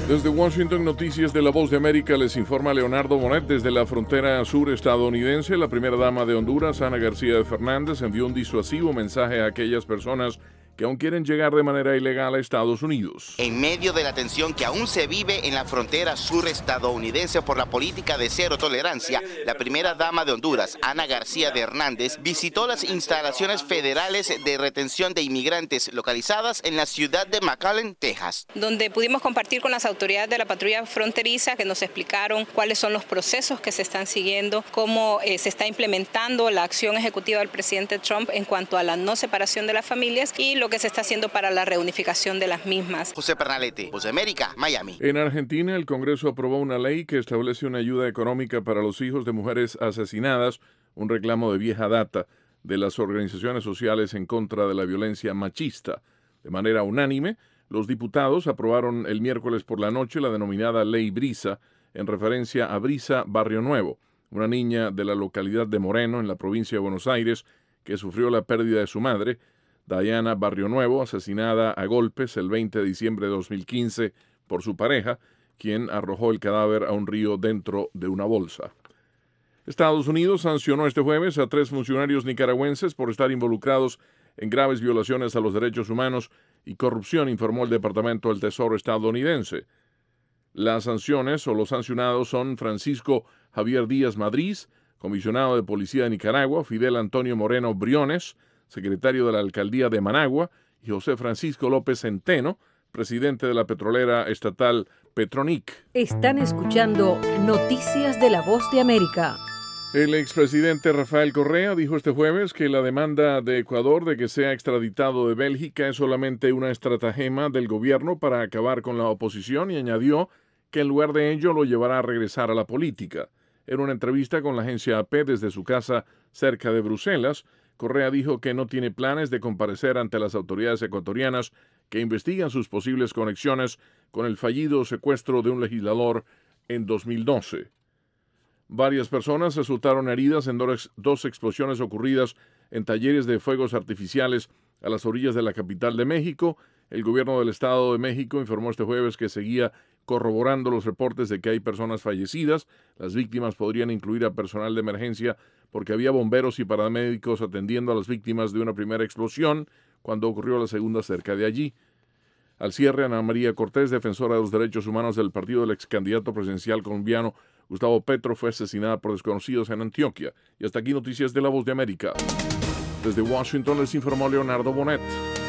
Desde Washington, Noticias de la Voz de América, les informa Leonardo Bonet. Desde la frontera sur estadounidense, la primera dama de Honduras, Ana García de Fernández, envió un disuasivo mensaje a aquellas personas que aún quieren llegar de manera ilegal a Estados Unidos. En medio de la tensión que aún se vive en la frontera sur estadounidense por la política de cero tolerancia, la primera dama de Honduras, Ana García de Hernández, visitó las instalaciones federales de retención de inmigrantes localizadas en la ciudad de McAllen, Texas, donde pudimos compartir con las autoridades de la patrulla fronteriza que nos explicaron cuáles son los procesos que se están siguiendo, cómo se está implementando la acción ejecutiva del presidente Trump en cuanto a la no separación de las familias y lo que se está haciendo para la reunificación de las mismas. José Pernalete, Voz de América, Miami. En Argentina, el Congreso aprobó una ley que establece una ayuda económica para los hijos de mujeres asesinadas, un reclamo de vieja data de las organizaciones sociales en contra de la violencia machista. De manera unánime, los diputados aprobaron el miércoles por la noche la denominada Ley Brisa, en referencia a Brisa Barrio Nuevo, una niña de la localidad de Moreno, en la provincia de Buenos Aires, que sufrió la pérdida de su madre, Diana Barrio Nuevo, asesinada a golpes el 20 de diciembre de 2015 por su pareja, quien arrojó el cadáver a un río dentro de una bolsa. Estados Unidos sancionó este jueves a 3 funcionarios nicaragüenses por estar involucrados en graves violaciones a los derechos humanos y corrupción, informó el Departamento del Tesoro estadounidense. Las sanciones o los sancionados son Francisco Javier Díaz Madrid, comisionado de Policía de Nicaragua, Fidel Antonio Moreno Briones, secretario de la Alcaldía de Managua, y José Francisco López Centeno, presidente de la petrolera estatal Petronic. Están escuchando Noticias de la Voz de América. El expresidente Rafael Correa dijo este jueves que la demanda de Ecuador de que sea extraditado de Bélgica es solamente una estratagema del gobierno para acabar con la oposición y añadió que en lugar de ello lo llevará a regresar a la política. En una entrevista con la agencia AP desde su casa cerca de Bruselas, Correa dijo que no tiene planes de comparecer ante las autoridades ecuatorianas que investigan sus posibles conexiones con el fallido secuestro de un legislador en 2012. Varias personas resultaron heridas en dos explosiones ocurridas en talleres de fuegos artificiales a las orillas de la capital de México. El gobierno del Estado de México informó este jueves que seguía corroborando los reportes de que hay personas fallecidas. Las víctimas podrían incluir a personal de emergencia porque había bomberos y paramédicos atendiendo a las víctimas de una primera explosión cuando ocurrió la segunda cerca de allí. Al cierre, Ana María Cortés, defensora de los derechos humanos del partido del ex candidato presidencial colombiano Gustavo Petro, fue asesinada por desconocidos en Antioquia. Y hasta aquí Noticias de la Voz de América. Desde Washington les informó Leonardo Bonet.